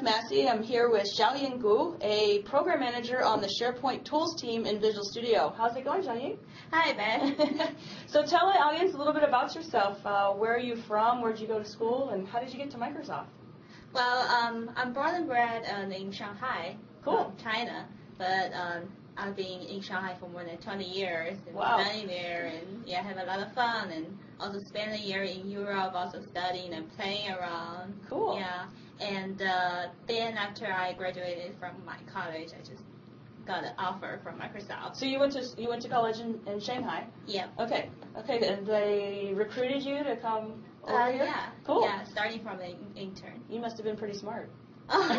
Massey. I'm here with Xiaoying Gu, a program manager on the SharePoint Tools team in Visual Studio. How's it going, Xiaoying? Hi, Beth. So tell the audience a little bit about yourself. Where are you from? Where did you go to school? And how did you get to Microsoft? Well, I'm born and bred in Shanghai, Cool. China, but I've been in Shanghai for more than 20 years and Wow. studying there, and have a lot of fun, and also spent a year in Europe, also studying and playing around. Cool. Yeah, and then after I graduated from my college, I just got an offer from Microsoft. So you went to college in Shanghai? Yep. Okay. And they recruited you to come over here? Yeah. Cool. Yeah, starting from an intern. You must have been pretty smart. Oh,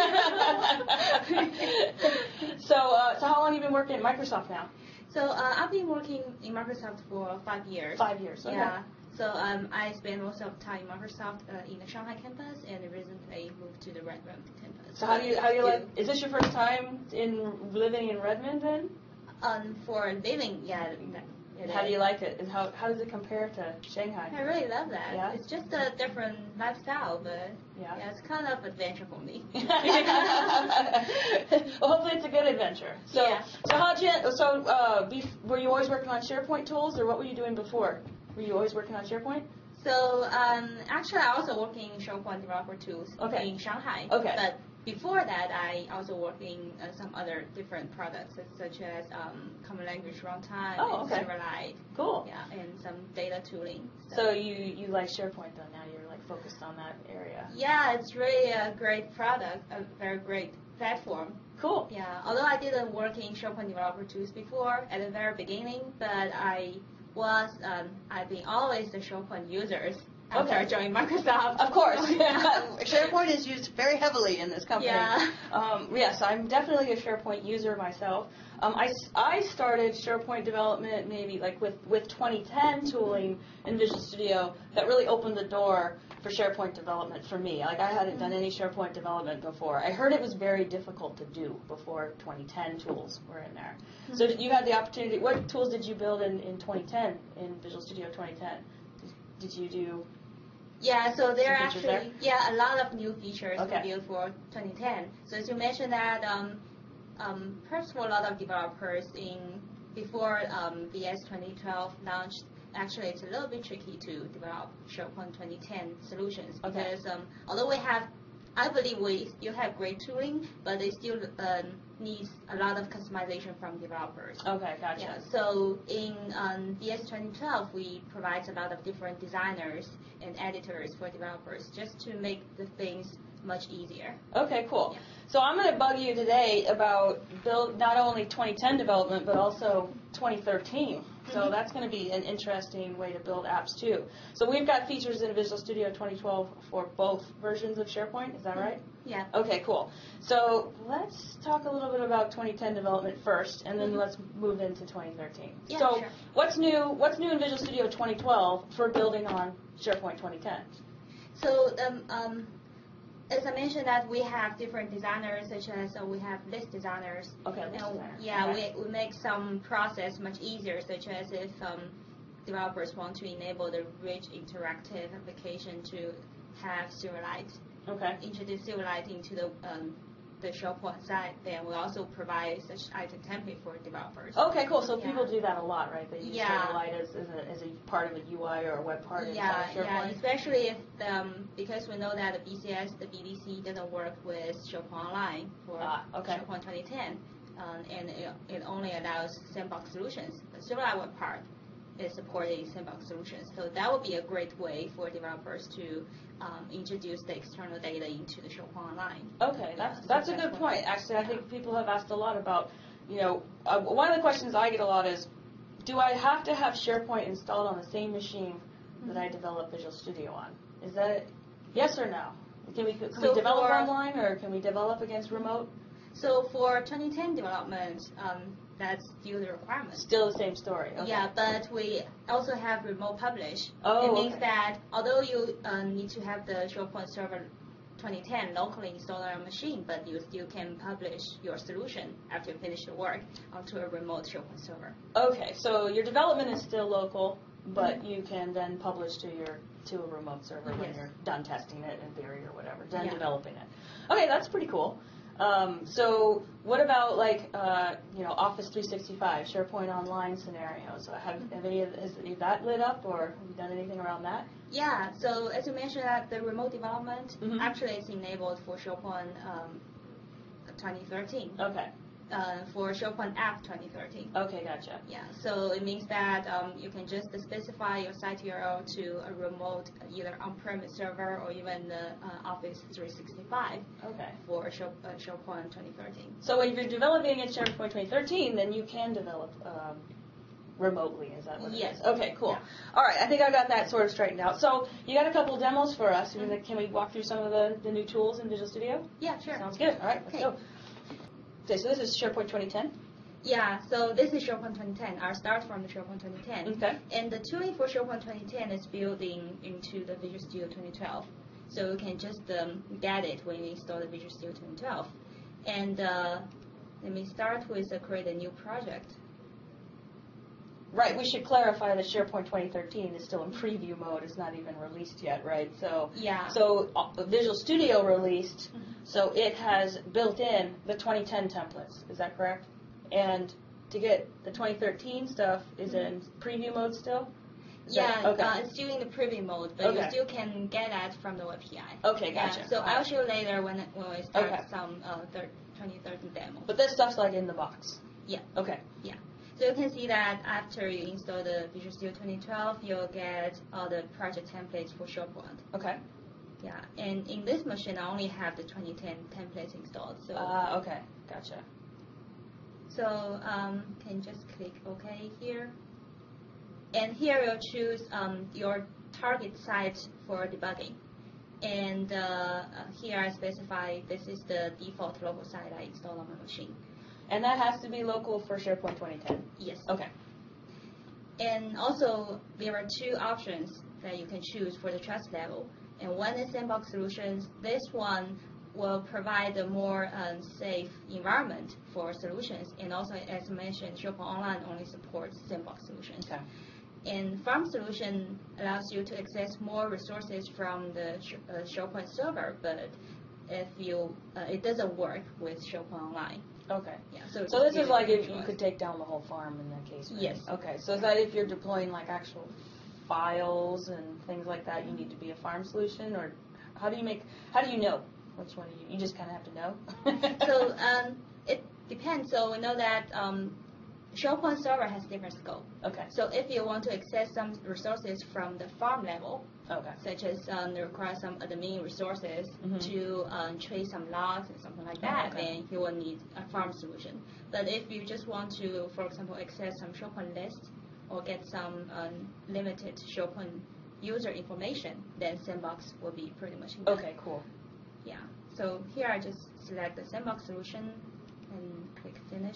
So how long have you been working at Microsoft now? So I've been working in Microsoft for 5 years. 5 years. Okay. Yeah. So I spend most of the time in Microsoft in the Shanghai campus, and recently moved to the Redmond campus. So how do you like? Is this your first time living in Redmond then? For living, yeah. How do you like it? And how does it compare to Shanghai? I really love that. Yeah? It's just a different lifestyle, but Yeah. it's kind of adventure for me. Well, hopefully it's a good adventure. So, Yeah. were you always working on SharePoint tools, or what were you doing before? Were you always working on SharePoint? So actually, I also work in SharePoint developer tools in Shanghai. Okay. But before that, I also work in some other different products, such as Common Language Runtime, and Silverlight. Cool. Yeah, and some data tooling. So you like SharePoint though? Now you're like focused on that area. Yeah, it's really a great product, a very great platform. Cool. Yeah, although I didn't work in SharePoint developer tools before at the very beginning, but I've been always the SharePoint users after I joined Microsoft. Of course. SharePoint is used very heavily in this company. Yeah. Yes, I'm definitely a SharePoint user myself. I started SharePoint development maybe like with 2010 tooling in Visual Studio that really opened the door for SharePoint development for me. Like I hadn't done any SharePoint development before. I heard it was very difficult to do before 2010 tools were in there. So you had the opportunity. What tools did you build in 2010 in Visual Studio 2010? Did you do? Yeah, so there are features actually a lot of new features Okay. built for 2010. So as you mentioned that, perhaps for a lot of developers before VS 2012 launched, actually it's a little bit tricky to develop SharePoint 2010 solutions because although I believe we still have great tooling, but they still needs a lot of customization from developers. Okay, gotcha. Yeah, so in VS 2012, we provide a lot of different designers and editors for developers just to make the things much easier. Okay, cool. Yeah. So I'm going to bug you today about build not only 2010 development, but also 2013. So that's going to be an interesting way to build apps too. So we've got features in Visual Studio 2012 for both versions of SharePoint. Is that right? Yeah. Okay, cool. So let's talk a little bit about 2010 development first, and then let's move into 2013. Yeah, so sure. what's new in Visual Studio 2012 for building on SharePoint 2010? So as I mentioned that we have different designers, such as we have list designers. Okay, list and, designers. Yeah, Okay. we make some process much easier, such as if developers want to enable the rich interactive application to have Silverlight. Okay. Introduce Silverlight into the SharePoint side, then we also provide such item template for developers. Okay, cool. So people do that a lot, right? They use Yeah. Silverlight as a part of a UI or a web part inside Yeah, SharePoint. especially if because we know that the BCS, the BDC doesn't work with SharePoint Online for SharePoint 2010, and it only allows sandbox solutions. The Silverlight web part is supporting sandbox solutions, so that would be a great way for developers to introduce the external data into the SharePoint Online. Okay, that's a good point. Actually, I think people have asked a lot about, one of the questions I get a lot is, do I have to have SharePoint installed on the same machine that I develop Visual Studio on? Is that yes or no? Can we develop online, or can we develop against remote? So for 2010 development, that's still the requirement. Still the same story. Okay. Yeah, but we also have remote publish. Oh, it means that although you need to have the SharePoint Server 2010 locally installed on your machine, but you still can publish your solution after you finish the work onto a remote SharePoint server. Okay, so your development is still local, but you can then publish to a remote server when you're done testing it in theory or whatever, done developing it. Okay, that's pretty cool. So what about like Office 365, SharePoint Online scenarios? Have any has any of that lit up, or have you done anything around that? Yeah, so as you mentioned, that the remote development Mhm. actually is enabled for SharePoint 2013. Okay. For SharePoint App 2013. Okay, gotcha. Yeah, so it means that you can just specify your site URL to a remote, either on-premise server or even the Office 365 Okay. for SharePoint 2013. So when you're developing in SharePoint 2013, then you can develop remotely, is that what it is? Yes. Okay, cool. Yeah. All right, I think I got that sort of straightened out. So you got a couple demos for us. Can we walk through some of the new tools in Visual Studio? Yeah, sure. Sounds good. All right, let's Okay. go. Okay, so this is SharePoint 2010. Yeah, so this is SharePoint 2010. I'll start from the SharePoint 2010. Okay. And the tooling for SharePoint 2010 is building into the Visual Studio 2012. So you can just get it when you install the Visual Studio 2012. And let me start with create a new project. Right, we should clarify that SharePoint 2013 is still in preview mode. It's not even released yet, right? So, Yeah. So Visual Studio released, so it has built in the 2010 templates. Is that correct? And to get the 2013 stuff is in preview mode still? It's still in the preview mode, but you Okay. still can get that from the API. Okay, gotcha. Yeah, so All I'll right. show you later when we start Okay. some 2013 demo. But this stuff's like in the box. Yeah. Okay. Yeah. So you can see that after you install the Visual Studio 2012, you'll get all the project templates for SharePoint. Okay. Yeah, and in this machine, I only have the 2010 templates installed. So, Okay, gotcha. so can just click OK here. And here you'll choose your target site for debugging. And here I specify this is the default local site I installed on my machine. And that has to be local for SharePoint 2010? Yes. Okay. And also, there are two options that you can choose for the trust level. And one is Sandbox Solutions. This one will provide a more safe environment for solutions. And also, as mentioned, SharePoint Online only supports Sandbox Solutions. Okay. And Farm Solution allows you to access more resources from the SharePoint server, but if you it doesn't work with SharePoint Online. Okay. Yeah. So this is like if you could take down the whole farm in that case, right? Yes. Okay. So is that if you're deploying like actual files and things like that, you need to be a farm solution, or how do you know which one you just kind of have to know? So it depends. So we know that SharePoint server has different scope. Okay. So if you want to access some resources from the farm level, Okay. such as require some admin resources to trace some logs and something like that, Okay. then you will need a farm solution. But if you just want to, for example, access some SharePoint list or get some limited SharePoint user information, then Sandbox will be pretty much enough. Okay. Cool. Yeah. So here I just select the Sandbox solution and click Finish.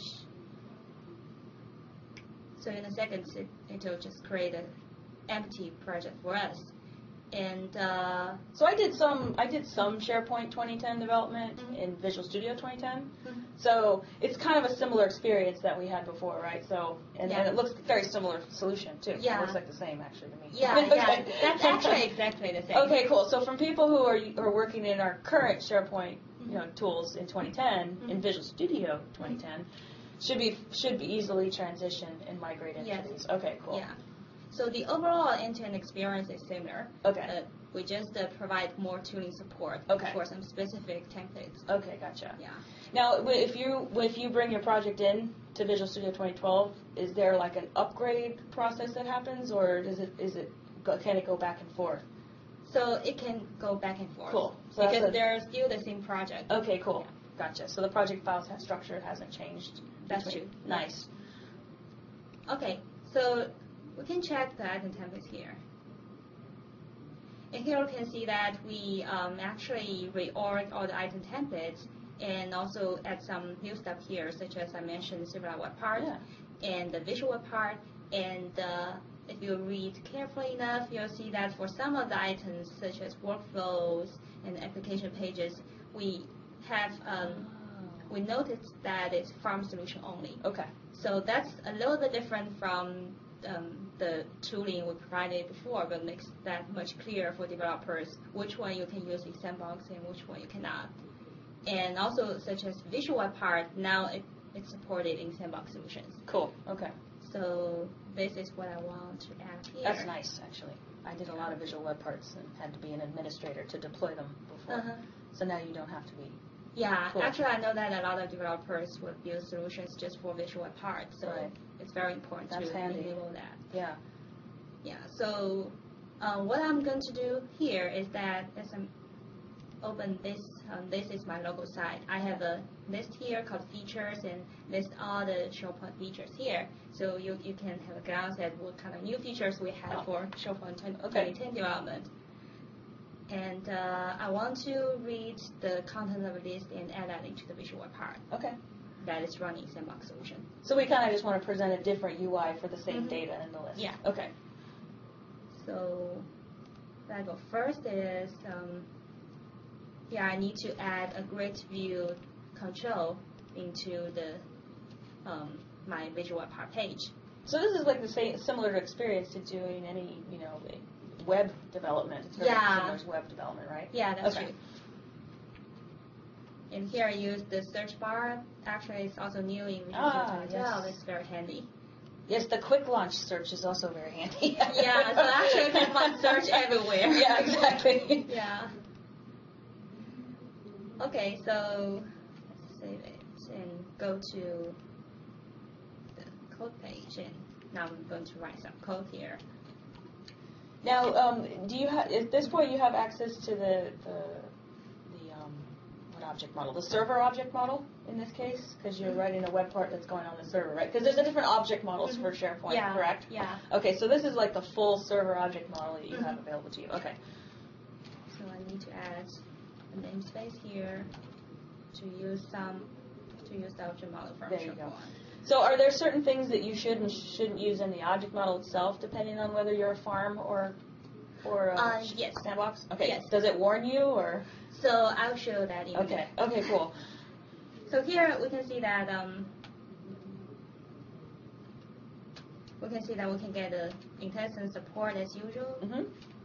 So in a second, it will just create an empty project for us. And So I did some SharePoint 2010 development in Visual Studio 2010. So it's kind of a similar experience that we had before, right? So and Yeah. it looks very similar solution too. Yeah. It looks like the same actually to me. yeah, Okay. that's actually exactly the same. Okay, cool. So from people who are working in our current SharePoint tools in 2010 in Visual Studio 2010 should be easily transitioned and migrated Yes. into these. Okay, cool. Yeah. So the overall end-to-end experience is similar. Okay. We just provide more tooling support Okay. for some specific templates. Okay, gotcha. Yeah. Now, if you bring your project in to Visual Studio 2012, is there like an upgrade process that happens, or can it go back and forth? So it can go back and forth. Cool. So because they're still the same project. Okay, cool. Gotcha. So the project file structure hasn't changed. That's true. Nice. Okay, so we can check the item templates here. And here we can see that we actually reorg all the item templates and also add some new stuff here, such as I mentioned, the Silverlight web part and the visual web part. And if you read carefully enough, you'll see that for some of the items, such as workflows and application pages, we have we noticed that it's farm solution only. Okay. So that's a little bit different from the tooling we provided before, but makes that much clearer for developers which one you can use in Sandbox and which one you cannot. and also such as visual web part, now it's supported in Sandbox Solutions. Cool. Okay. So this is what I want to add here. That's nice, actually. I did a lot of visual web parts and had to be an administrator to deploy them before. So now you don't have to be. Yeah, Cool. actually I know that a lot of developers would build solutions just for visual web parts, so Right. it's very important That's to handy. enable that. Yeah. Yeah, so what I'm going to do here is that as I'm open this, this is my local site. I have a list here called features and list all the SharePoint features here. So you can have a glance at what kind of new features we have for SharePoint 2010 development. And I want to read the content of the list and add that into the visual web part. Okay. That is running Sandbox Solution. So we kind of just want to present a different UI for the same data in the list. Yeah. Okay. So I go first is, I need to add a grid view control into the my visual web part page. So this is like the same, similar experience to doing any, web development. It's very similar to web development, right? Yeah, that's okay. true. And here I use the search bar. Actually, it's also new in Visual 2012. Yes. It's very handy. Yes, the quick launch search is also very handy. Yeah, so actually you can find search everywhere. Yeah, exactly. Yeah. Okay, so let's save it and go to the code page, and now I'm going to write some code here. Now, do you have at this point you have access to the what object model? The server object model in this case, because you're writing a web part that's going on the server, right? Because there's a different object models for SharePoint, correct? Yeah. Okay, so this is like the full server object model that you have available to you. Okay. So I need to add a namespace here to use the object model from There you go. SharePoint. So are there certain things that you should and shouldn't use in the object model itself, depending on whether you're a farm or yes. sandbox? Okay. Yes. Does it warn you or? So I'll show that in a minute. Okay. Okay. Cool. So here we can see that we can get the IntelliSense support as usual. Mm-hmm.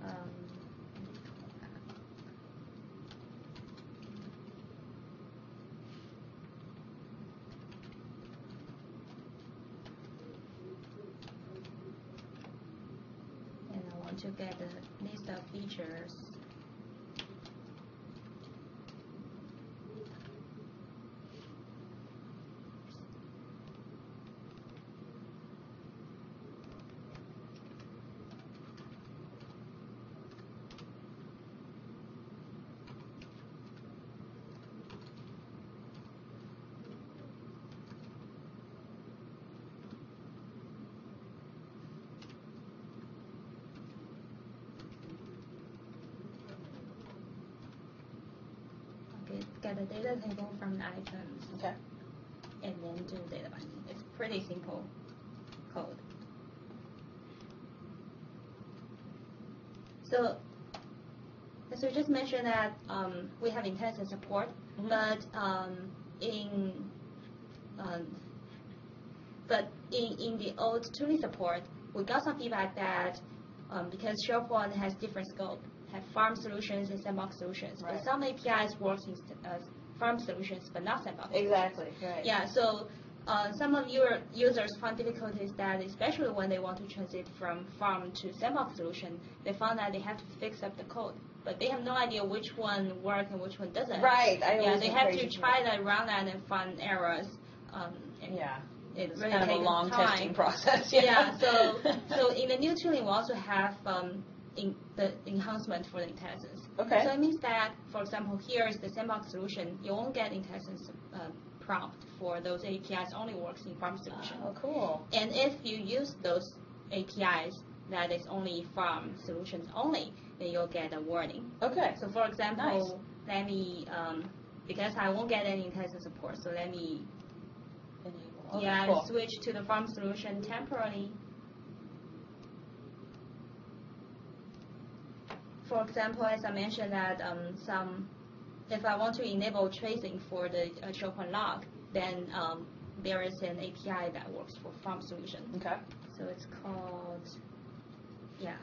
And I want to get a list of features. Get a data table from the items. Okay. And then do data binding. It's pretty simple code. So, as we just mentioned that we have IntelliSense support, but in the old tooling support, we got some feedback that because SharePoint has different scope, have farm solutions and sandbox solutions. Right. But some APIs work in farm solutions, but not sandbox. Exactly. Right. Yeah. So some of your users find difficulties that, especially when they want to transit from farm to sandbox solution, they found that they have to fix up the code, but they have no idea which one works and which one doesn't. Right. They have to try that, run that, and find errors. It really kind of a takes long time. testing process. Yeah. So in the new tooling, we also have the enhancement for the IntelliSense. Okay. So it means that, for example, here is the sandbox solution. You won't get IntelliSense prompt for those APIs. Only works in farm solution. Oh, cool. And if you use those APIs that is only farm solutions only, then you'll get a warning. Okay. So for example, let me because I won't get any IntelliSense support, so let me cool. switch to the farm solution temporarily. For example, as I mentioned that if I want to enable tracing for the SharePoint log, then there is an API that works for farm solution. Okay. So it's called,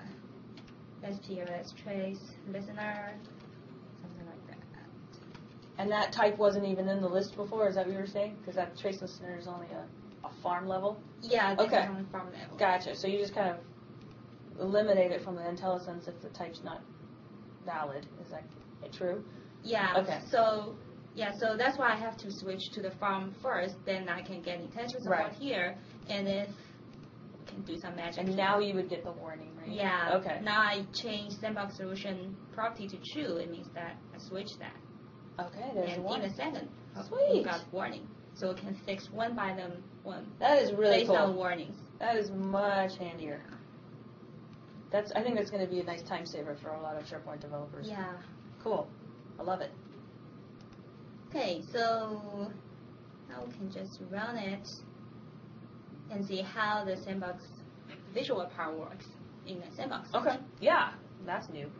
SPLS trace listener, something like that. And that type wasn't even in the list before, is that what you were saying? Because that trace listener is only a farm level? Yeah, this Okay. is on farm level. Gotcha. So you just kind of eliminate it from the IntelliSense if the type's not valid. Is that true? Yeah. Okay. So that's why I have to switch to the farm first. Then I can get IntelliSense support Right. here, and if we can do some magic. And now you would get the warning, right? Yeah. Okay. Now I change sandbox solution property to true. It means that I switch that. Okay, there's a And warning. in a second, Sweet. we got warning. So we can fix one by one. That is really based cool. on warnings. That is much handier. I think that's going to be a nice time saver for a lot of SharePoint developers. Yeah. Cool. I love it. Okay, so now we can just run it and see how the sandbox visual part works in the sandbox. Okay. Yeah, that's new.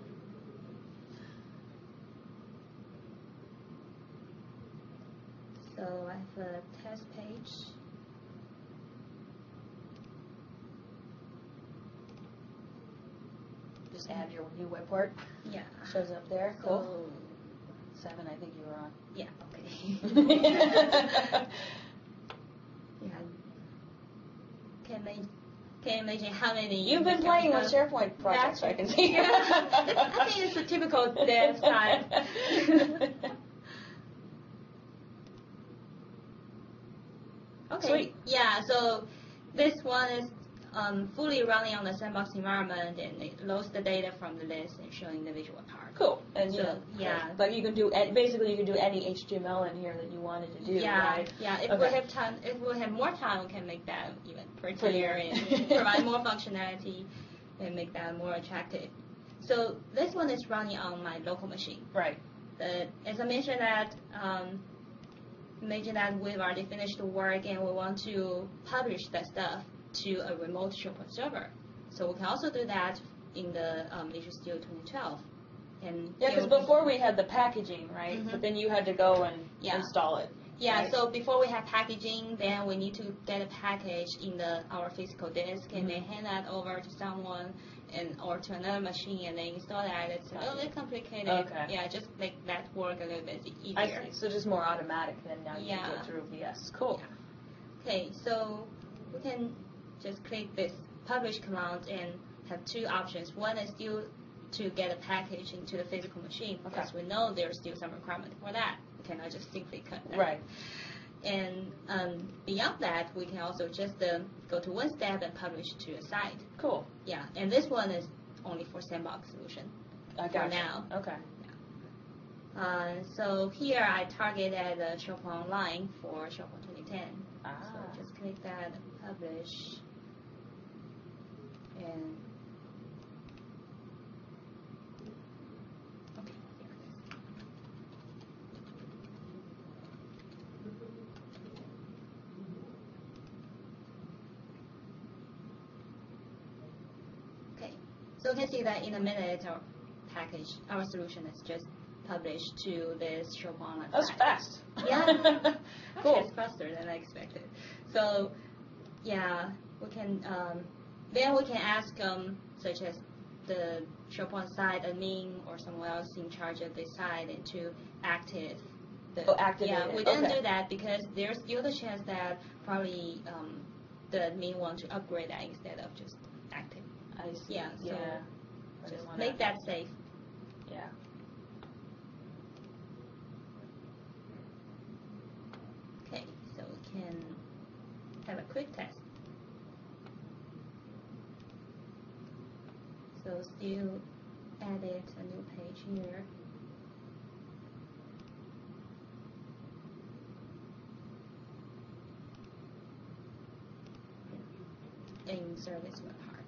So I have a test page. Just add your new web port. Yeah. Shows up there. So, Cool. 7, I think you were on. yeah, okay. Yeah. Can you imagine how many... You've been playing with SharePoint projects, I can see. Yeah. I think it's a typical dev time. Okay. Sweet. Yeah, so this one is fully running on the sandbox environment, and it loads the data from the list and showing the visual part. Cool. And So, yeah. But you can do basically you can do any HTML in here that you wanted to do, Yeah, right? yeah. If Okay. we have time, if we have more time, we can make that even prettier Prettier. and provide more functionality and make that more attractive. So this one is running on my local machine. Right. As I mentioned that, imagine that we've already finished the work and we want to publish that stuff to a remote SharePoint server. So we can also do that in the Visual Studio 2012. And Yeah, because before we had the packaging, right? Mhm. But then you had to go and Yeah. install it. Yeah, right? so before we have packaging, then we need to get a package in our physical disk and then hand that over to someone or to another machine and then install that. It's a little bit complicated. Okay. Yeah, just make that work a little bit easier. I see. So just more automatic than now you Yeah. can go through VS. Cool. Okay, so we can just click this publish command and have two options. One is still to get a package into the physical machine because we know there's still some requirement for that. We cannot just simply cut that. Right. And beyond that, we can also just go to one step and publish to a site. Cool. Yeah, and this one is only for sandbox solution I for got now. Okay. So here I targeted SharePoint Online for SharePoint 2010. Ah. So just click that, publish, and okay, here it is. Okay, so you can see that in a minute our solution is just published to this SharePoint Online That was site. fast. Yeah. Cool. It's faster than I expected. So, yeah, we can then we can ask such as the SharePoint site admin or someone else in charge of the site and to activate activate Yeah, it. we didn't Okay. do that because there's still the chance that probably the admin want to upgrade that instead of just active. I see. Yeah, so I just didn't wanna- make that safe. Yeah. Okay, so we can have a quick test. So still edit a new page here. And insert this web part.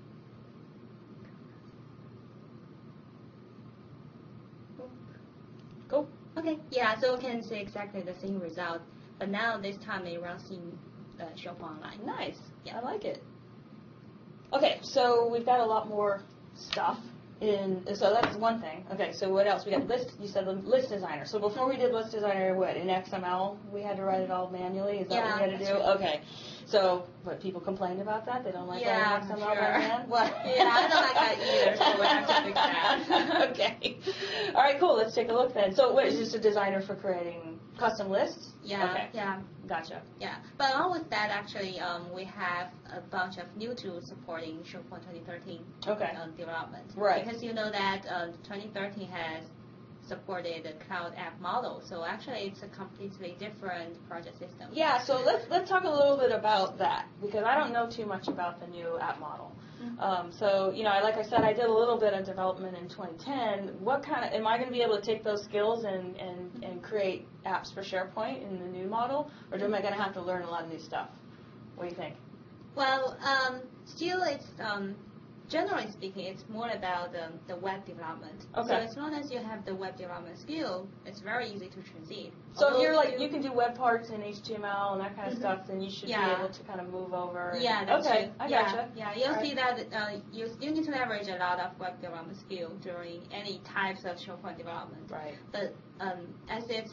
Cool. Okay, yeah, so we can see exactly the same result, but now this time it runs in SharePoint Online. Nice. Yeah. I like it. Okay, so we've got a lot more stuff. So that's one thing. Okay, so what else? We got list. You said the list designer. So before we did list designer, what in XML we had to write it all manually. Is that what we had to do? Right. Okay. So, but people complained about that. They don't like writing XML by hand. Well, yeah, I don't like that either. So we have to fix that. Okay. All right. Cool. Let's take a look then. So, what is this a designer for creating custom lists? Yeah. Okay. Yeah. Gotcha. Yeah, but along with that, actually, we have a bunch of new tools supporting SharePoint 2013 Okay. Development. Right. Because you know that 2013 has supported the cloud app model, so actually it's a completely different project system. Yeah, so let's talk a little bit about that, because I don't know too much about the new app model. So, like I said, I did a little bit of development in 2010. What kind of, am I going to be able to take those skills and create apps for SharePoint in the new model, or am I going to have to learn a lot of new stuff? What do you think? Well, still it's, generally speaking, it's more about the web development. Okay. So as long as you have the web development skill, it's very easy to transit. So if you're like, you can do web parts in HTML and that kind of stuff, then you should be Yeah. able to kind of move over. Yeah, that's okay, true. I yeah, gotcha. Yeah, you'll All see that you still need to leverage a lot of web development skill during any types of SharePoint development. Right. But as it's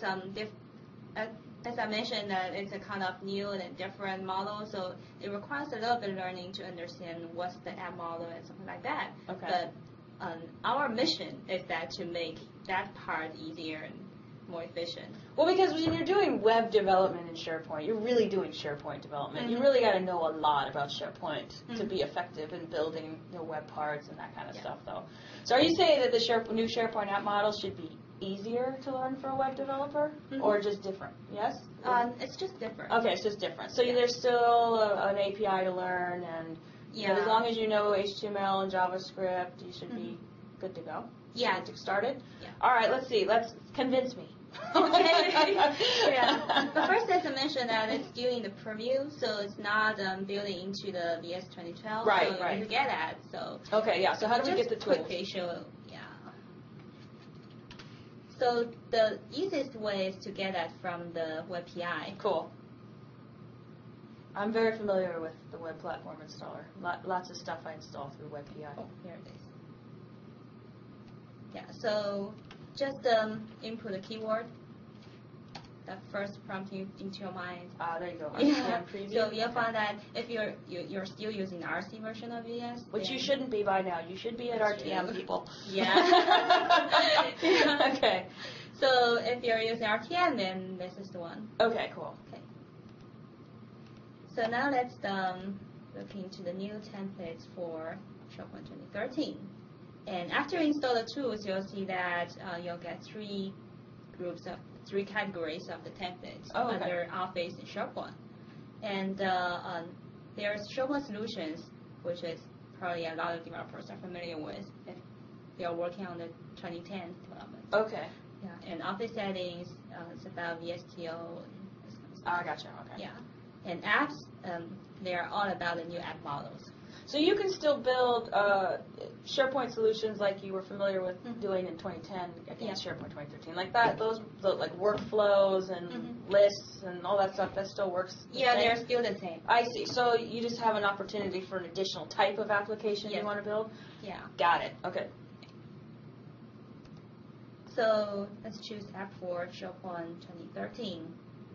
as I mentioned, that it's a kind of new and different model, so it requires a little bit of learning to understand what's the app model and something like that. Okay. But our mission is that to make that part easier and more efficient. Well, because when you're doing web development in SharePoint, you're really doing SharePoint development. You really got to know a lot about SharePoint to be effective in building web parts and that kind of stuff, though. So are you saying that the new SharePoint app model should be easier to learn for a web developer, or just different? Yes? It's just different. Okay, it's just different. So there's still an API to learn, and but as long as you know HTML and JavaScript, you should be good to go. Yeah. Get started? Yeah. All right, let's see. Let's convince me. Okay. Yeah. But first, as I mentioned, that it's still in the preview, so it's not building into the VS 2012. Right, so right. you need to get that. So Okay, yeah. So how do we get the tools? Just quickly show. Yeah. So the easiest way is to get that from the web API. Cool. I'm very familiar with the web platform installer. Lots of stuff I install through WebPI. Oh, here it is. Yeah, so just input a keyword that first prompt you into your mind. There you go. Yeah. Preview. So you'll find that if you're still using the RC version of VS, which you shouldn't be by now. You should be at RTM, people. Yeah. Yeah. Okay. So if you're using RTM, then this is the one. Okay, cool. Okay. So now let's look into the new templates for SharePoint 2013. And after you install the tools, you'll see that you'll get three categories of the templates under Office and SharePoint. And there's SharePoint Solutions, which is probably a lot of developers are familiar with if they are working on the 2010 development. Okay. Yeah, and Office Settings, it's about VSTO and this kind of stuff. I gotcha. Okay. Yeah. And apps, they're all about the new app models. So you can still build SharePoint solutions like you were familiar with doing in 2010 against SharePoint 2013, like that. Those like workflows and lists and all that stuff. That still works. Yeah, they're still the same. I see. So you just have an opportunity for an additional type of application you want to build. Yeah. Got it. Okay. So let's choose app for SharePoint 2013.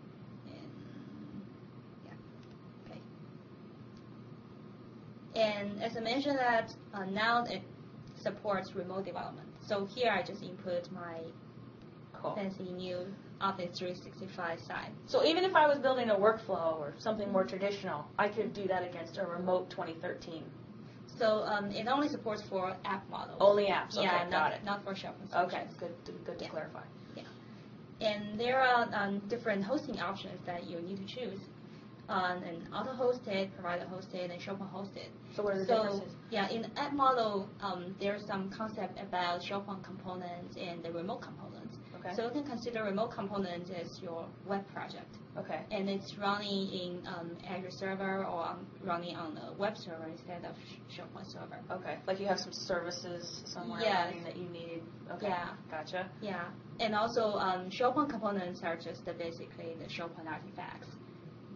And as I mentioned that now it supports remote development. So here I just input my fancy new Office 365 site. So even if I was building a workflow or something more traditional, I could do that against a remote 2013. So it only supports for app models. Only apps. Okay, yeah, got it. Not for SharePoint. Okay, good to clarify. Yeah. And there are different hosting options that you need to choose. And auto-hosted, provider-hosted, and SharePoint-hosted. So what are the differences? Yeah, in the app model, there's some concept about SharePoint components and the remote components. Okay. So you can consider remote components as your web project. Okay. And it's running in Azure server or running on a web server instead of SharePoint server. Okay. Like you have some services somewhere running that you need. Okay. Yeah. Gotcha. Yeah. And also, SharePoint components are just basically the SharePoint artifacts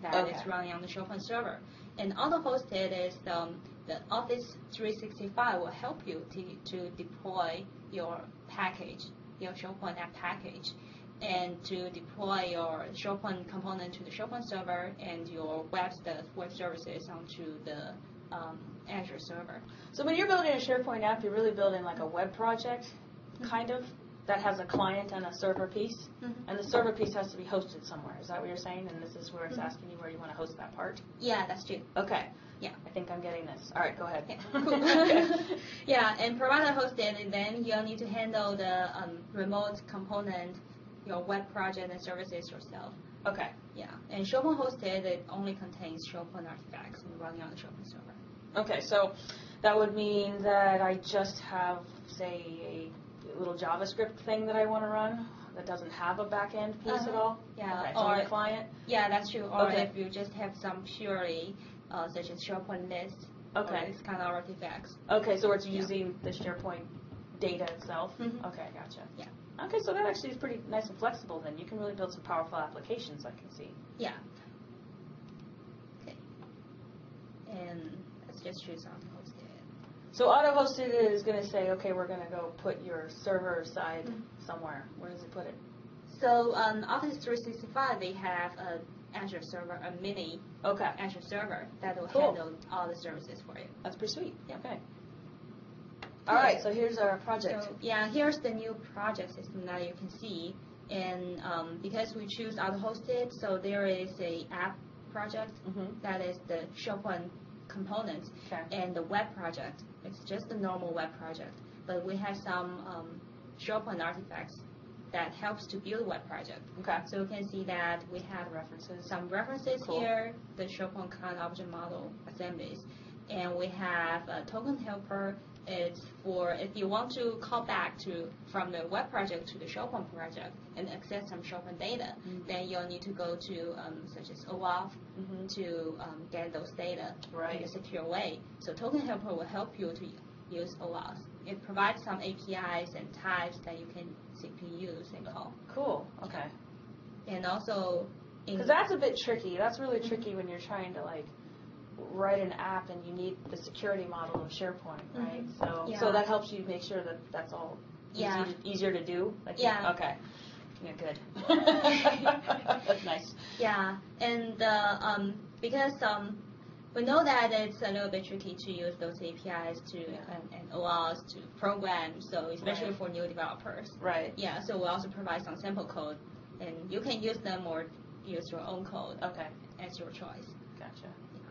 that is running on the SharePoint server. And auto-hosted is the Office 365 will help you to deploy your package, your SharePoint app package, and to deploy your SharePoint component to the SharePoint server and your web services onto the Azure server. So when you're building a SharePoint app, you're really building like a web project, kind of, that has a client and a server piece, and the server piece has to be hosted somewhere. Is that what you're saying? And this is where it's asking you where you want to host that part? Yeah, that's true. Okay. Yeah. I think I'm getting this. All right, go ahead. Yeah, cool. Yeah, and provider hosted, and then you'll need to handle the remote component, your web project and services yourself. Okay. Yeah, and SharePoint hosted, it only contains SharePoint artifacts and running on the SharePoint server. Okay, so that would mean that I just have, say, a little JavaScript thing that I want to run that doesn't have a back-end piece at all? Yeah. Okay, or a client? Yeah, that's true. Or Okay. if you just have some purely, such as SharePoint list, Okay. or this kind of artifacts. Okay, so it's using the SharePoint data itself? Okay, gotcha. Yeah. Okay, so that actually is pretty nice and flexible then. You can really build some powerful applications, I can see. Yeah. Okay. And let's just choose auto-hosted. So auto-hosted is going to say, okay, we're going to go put your server side somewhere. Where does it put it? So Office 365, they have an Azure server, a mini Azure server that will handle all the services for you. That's pretty sweet. Yeah. Okay. All right, so here's our project. So yeah, here's the new project system that you can see. And because we choose auto-hosted, so there is a app project that is the SharePoint component, and the web project. It's just a normal web project, but we have some SharePoint artifacts that helps to build a web project. Okay. So you can see that we have some references here, the SharePoint client object model assemblies, and we have a token helper. It's for if you want to call back from the web project to the SharePoint project and access some SharePoint data, then you'll need to go to such as OAuth to get those data in a secure way. So token helper will help you to use OAuth. It provides some APIs and types that you can simply use and call. Cool. Okay. And also, because that's a bit tricky. That's really tricky when you're trying to write an app and you need the security model of SharePoint, right? So that helps you make sure that that's all easier to do. Okay. Yeah, good. That's nice. Yeah, and because we know that it's a little bit tricky to use those APIs and OAuth to program, so especially for new developers. Right. Yeah, so we also provide some sample code, and you can use them or use your own code. Okay. As your choice. Gotcha.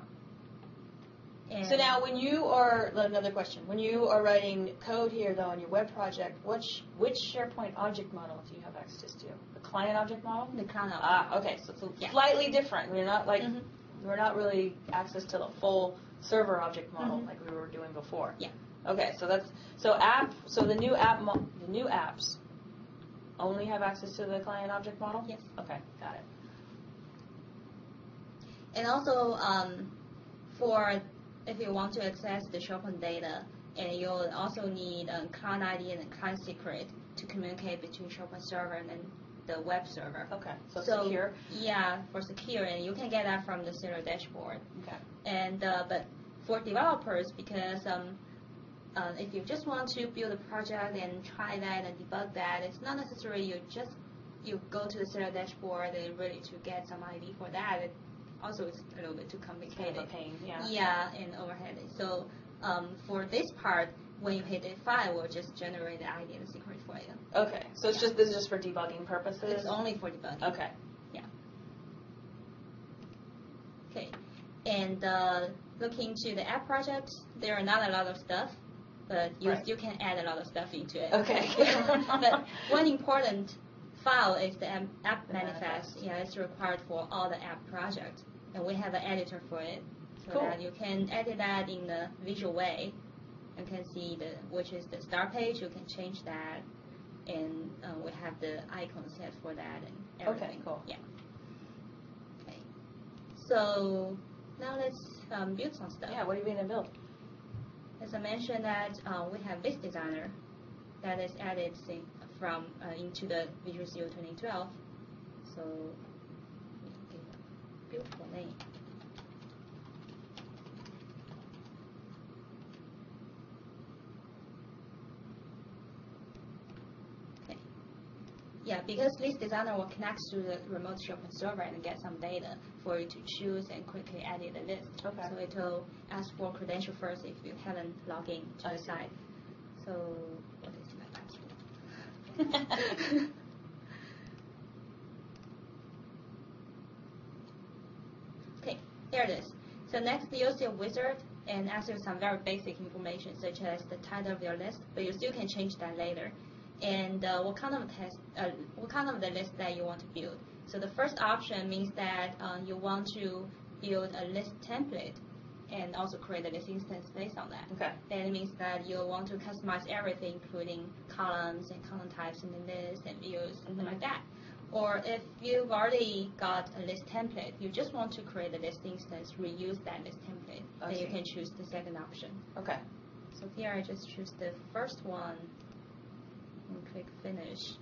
And so now another question. When you are writing code here, though, on your web project, which SharePoint object model do you have access to? The client object model? The client object model. Okay, so it's slightly different. We're not we're not really access to the full server object model like we were doing before. Yeah. Okay, so the new apps only have access to the client object model? Yes. Okay, got it. And also, if you want to access the SharePoint data, and you'll also need a client ID and a client secret to communicate between SharePoint server and then the web server. Okay, so secure? Yeah, for secure, and you can get that from the Serial dashboard. Okay. And but for developers, because if you just want to build a project and try that and debug that, it's not necessary you go to the Serial dashboard and really to get some ID for that. Also, it's a little bit too complicated. It's kind of a pain, yeah. Yeah, and overheaded. So for this part, when you hit the file, we'll just generate the ID and the secret for you. Okay, so this is just for debugging purposes? It's only for debugging. Okay. Yeah. Okay, and looking to the app project, there are not a lot of stuff, but you still can add a lot of stuff into it. Okay. But one important file is the app manifest. Yeah, it's required for all the app projects, and we have an editor for it, so that you can edit that in a visual way. You can see which is the start page. You can change that, and we have the icon set for that and everything. Okay, cool. Yeah. Okay. So now let's build some stuff. Yeah, what are you going to build? As I mentioned, that we have this designer that is added into the Visual Studio 2012. So beautiful name. Okay. Yeah, because List Designer will connect to the remote SharePoint server and get some data for you to choose and quickly edit the list. Okay. So it will ask for credential first if you haven't logged in to the site. So what is my password? Okay, here it is. So next, you'll see a wizard and ask you some very basic information, such as the title of your list, but you still can change that later. And what kind of the list that you want to build. So the first option means that you want to build a list template and also create a list instance based on that. Okay. And it means that you'll want to customize everything, including columns and column types in the list and views, something like that. Or if you've already got a list template, you just want to create a list instance, reuse that list template, then you can choose the second option. Okay. So here I just choose the first one and click Finish.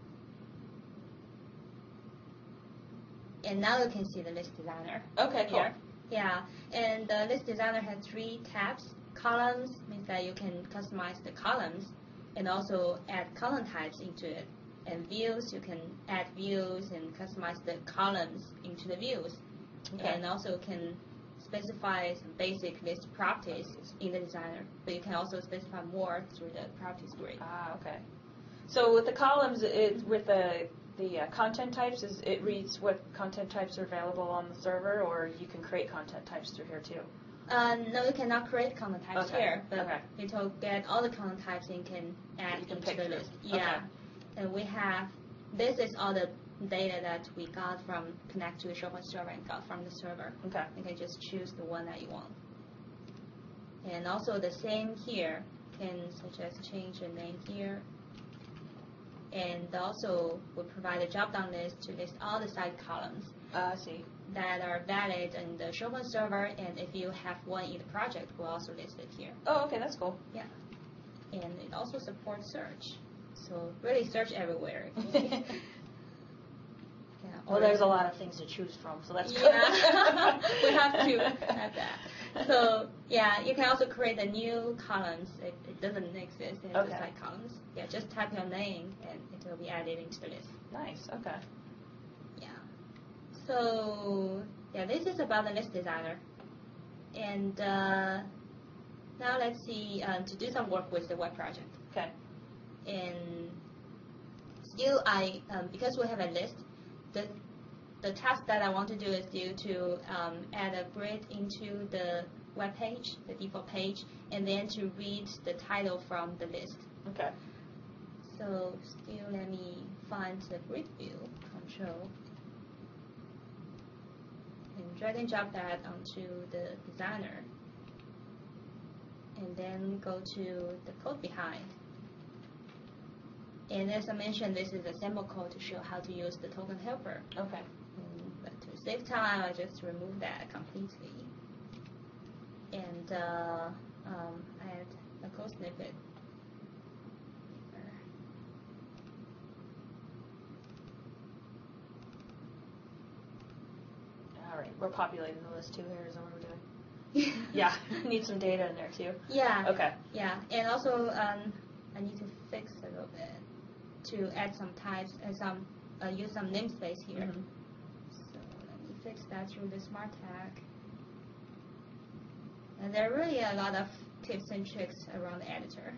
And now you can see the List Designer. Okay, cool. Here. Yeah, and the List Designer has 3 tabs. Columns means that you can customize the columns and also add column types into it. And views, you can add views and customize the columns into the views. Okay. And also can specify some basic list properties in the designer, but you can also specify more through the properties grid. Ah, okay. So with the columns, with the content types, it reads what content types are available on the server, or you can create content types through here too? No, you cannot create content types here, but it will get all the content types and can add into the list. Yeah. Okay. And we have, this is all the data that we got from connect to the SharePoint server and got from the server. Okay. You can just choose the one that you want. And also the same here, can such as change the name here. And also we provide a drop-down list to list all the site columns I see. that are valid in the SharePoint server, and if you have one in the project, we'll also list it here. Oh, okay, that's cool. Yeah. And it also supports search. So really search everywhere. Yeah, well, there's a lot of things to choose from, so that's good. Yeah, we have to have that. So yeah, you can also create a new columns if it doesn't exist in the site columns. Yeah, just type your name and it will be added into the list. Nice, okay. Yeah. So yeah, this is about the list designer. And now let's see, to do some work with the web project. Okay. And still because we have a list, the task that I want to do is due to add a grid into the web page, the default page, and then to read the title from the list. Okay. So still let me find the grid view, Control, and drag and drop that onto the designer, and then go to the code behind. And as I mentioned, this is a sample code to show how to use the token helper. Okay. But to save time, I just remove that completely. And add a code snippet. All right, we're populating the list too here, is that what we're doing? Yeah, need some data in there too. Yeah. Okay. Yeah, and also I need to fix a little bit to add some types and use some namespace here. Mm-hmm. So let me fix that through the smart tag. And there are really a lot of tips and tricks around the editor.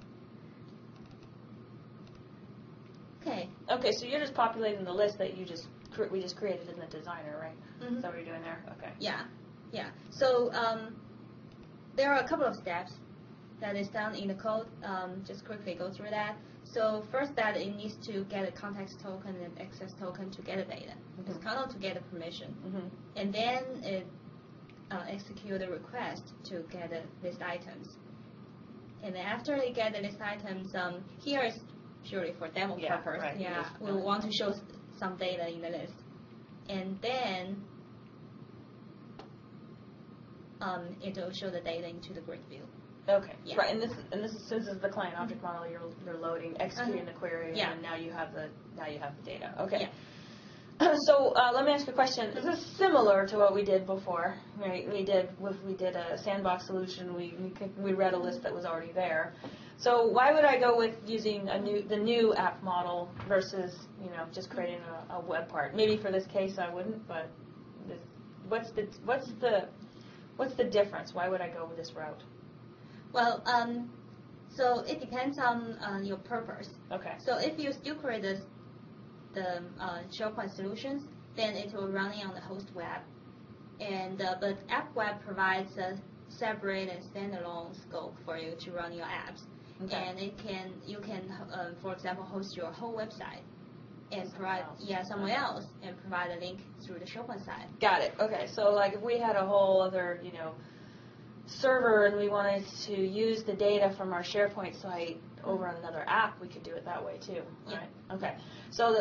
Okay. Okay, so you're just populating the list that we just created in the designer, right? Mm-hmm. Is that what you're doing there? Okay. Yeah, yeah. So there are a couple of steps that is done in the code. Just quickly go through that. So first, that it needs to get a context token and access token to get the data. Mm-hmm. It's kind of to get a permission, Mm-hmm. and then it execute a request to get the list items. And then after they get the list items, here is purely for demo purpose. Right. Yeah, we want to show some data in the list, and then it will show the data into the grid view. Okay. Yeah. Right, and this is since it's the client object model, you're loading, executing the query, Yeah. and now you have the data. Okay. Yeah. So let me ask you a question. This is similar to what we did before, right? We did a sandbox solution. We read a list that was already there. So why would I go with using the new app model versus just creating a web part? Maybe for this case I wouldn't, but what's the difference? Why would I go with this route? Well, so it depends on your purpose. Okay. So if you still create the SharePoint solutions, then it will run on the host web. And but App Web provides a separate and standalone scope for you to run your apps. Okay. And you can for example host your whole website and provide someone else and provide a link through the SharePoint side. Got it. Okay. So like if we had a whole other server and we wanted to use the data from our SharePoint site over on another app, we could do it that way too, right? Yeah. Okay. So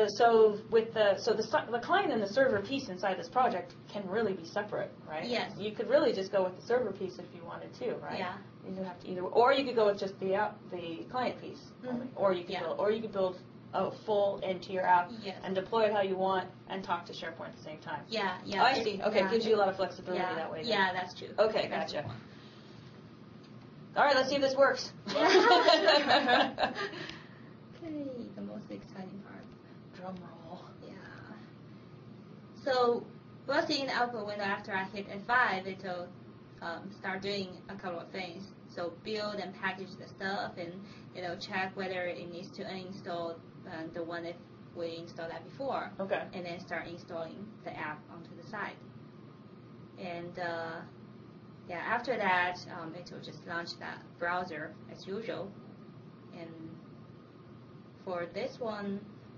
the client and the server piece inside this project can really be separate, right? Yes. You could really just go with the server piece if you wanted to, right? Yeah. You don't have to or you could go with just the client piece, only. Or you could build a full into your app and deploy it how you want and talk to SharePoint at the same time. Yeah. Oh, I see. Okay, it gives you a lot of flexibility that way. Then. Yeah, that's true. Okay, gotcha. All right, let's see if this works. Okay, the most exciting part. Drum roll. Yeah. So we'll see in the output window after I hit F5, it'll start doing a couple of things. So build and package the stuff, and it'll check whether it needs to uninstall the one that we installed that before. Okay. And then start installing the app onto the site. And after that, it will just launch that browser as usual. And for this one,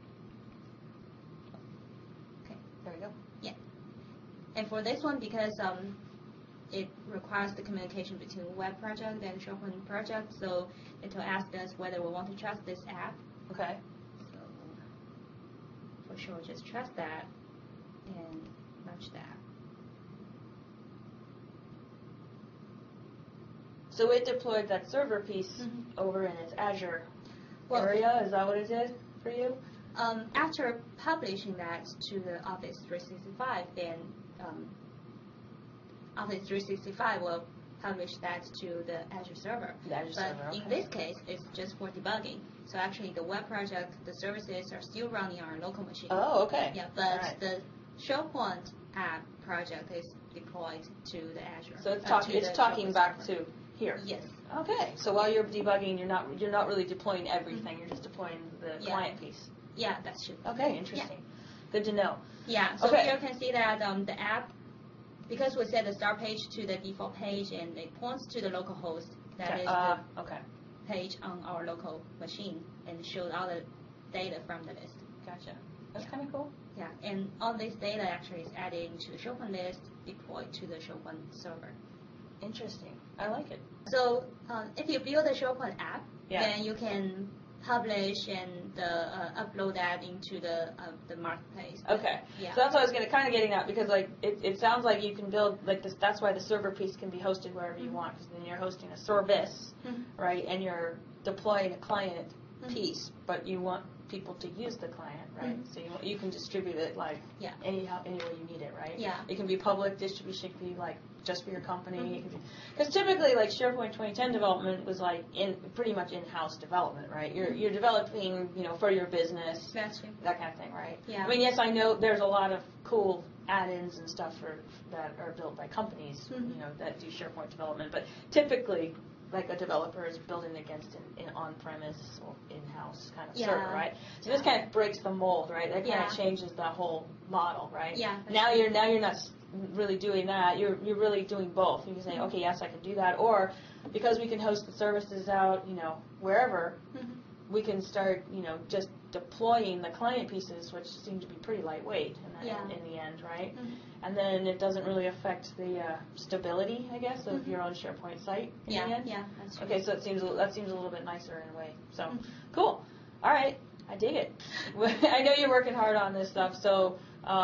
okay, there we go. Yeah. And for this one, because it requires the communication between web project and SharePoint project, so it will ask us whether we want to trust this app. Okay. So for sure, just trust that and launch that. So it deployed that server piece over in its Azure area. Is that what it did for you? After publishing that to the Office 365, then Office 365 will publish that to the Azure server. The Azure server, okay. In this case, it's just for debugging. So actually, the web project, the services are still running on our local machine. Oh, okay. Yeah, but the SharePoint app project is deployed to the Azure. So it's talking back to here. Yes. Okay. So while you're debugging, you're not really deploying everything. You're just deploying the client piece. Yeah, that's true. Okay, interesting. Good to know. Yeah. So here you can see that the app, because we set the start page to the default page and it points to the local host, that is the page on our local machine, and shows all the data from the list. Gotcha. That's kind of cool. Yeah, and all this data actually is added to the SharePoint list, deployed to the SharePoint server. Interesting. I like it. So if you build a SharePoint app, then you can publish and upload that into the marketplace. Okay. Yeah. So that's what I was getting at, because it sounds like you can build this. That's why the server piece can be hosted wherever you want, because then you're hosting a service, right? And you're deploying a client piece, but you want people to use the client, right? So you can distribute it any way you need it, right? Yeah. It can be public distribution, it can be just for your company. Because typically, SharePoint 2010 development was pretty much in-house development, right? You're developing, for your business, that kind of thing, right? Yeah. I mean, yes, I know there's a lot of cool add-ins and stuff that are built by companies, that do SharePoint development, but typically, a developer is building against an on-premise or in-house kind of server, right? So this kind of breaks the mold, right? That kind of changes the whole model, right? Yeah. Now you're not really doing that. You're really doing both. You can say, okay, yes, I can do that, or because we can host the services out, wherever, we can start, just deploying the client pieces, which seem to be pretty lightweight in the end, right? And then it doesn't really affect the stability, I guess, of your own SharePoint site in the end. Yeah, that's true. Okay, so that seems a little bit nicer in a way. So, cool. All right, I dig it. I know you're working hard on this stuff, so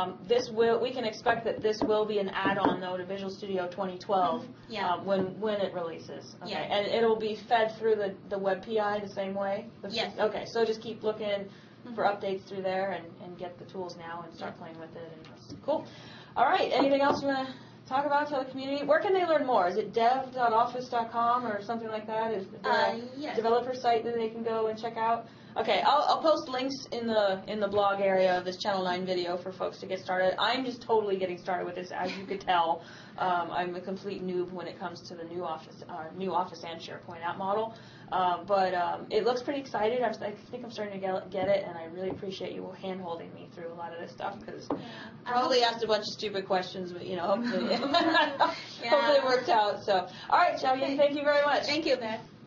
we can expect that this will be an add-on, though, to Visual Studio 2012 when it releases. Okay, and it'll be fed through the web PI the same way? Yes. Okay, so just keep looking for updates through there and get the tools now and start playing with it. And that's cool. All right. Anything else you want to talk about, tell the community? Where can they learn more? Is it dev.office.com or something like that? Is there yes. a developer site that they can go and check out? Okay, I'll post links in the blog area of this Channel 9 video for folks to get started. I'm just totally getting started with this, as you could tell. I'm a complete noob when it comes to the new Office and SharePoint app model. But it looks pretty exciting. I think I'm starting to get it, and I really appreciate you hand-holding me through a lot of this stuff, because I probably asked a bunch of stupid questions, but, hopefully, hopefully it worked out. So, all right, Xiaoying, thank you very much. Thank you, Beth.